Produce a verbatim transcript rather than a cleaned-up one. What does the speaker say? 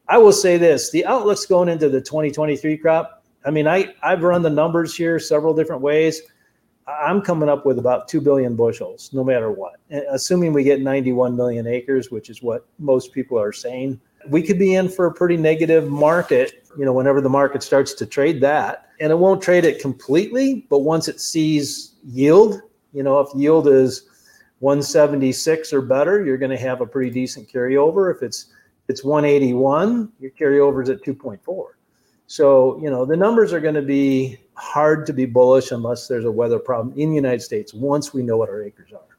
I will say this, the outlook's going into the twenty twenty-three crop. I mean, I, I've run the numbers here several different ways. I'm coming up with about two billion bushels, no matter what. Assuming we get ninety-one million acres, which is what most people are saying, we could be in for a pretty negative market, you know, whenever the market starts to trade that. And it won't trade it completely, but once it sees yield, you know, if yield is one seventy-six or better, you're going to have a pretty decent carryover. If it's it's one eighty-one, your carryover is at two point four. So, you know, the numbers are going to be hard to be bullish unless there's a weather problem in the United States once we know what our acres are.